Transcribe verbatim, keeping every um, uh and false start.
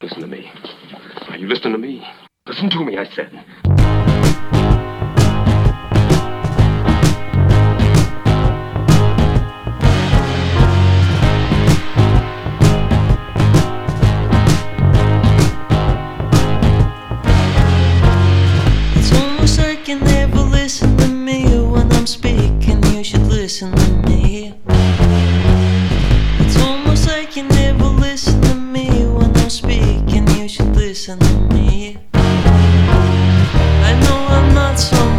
Listen to me. Are you listening to me? Listen to me, I said. It's almost like you never listen to me when I'm speaking. You should listen to me. It's almost like you never listen to me when I'm speaking. You should listen to me. I know I'm not so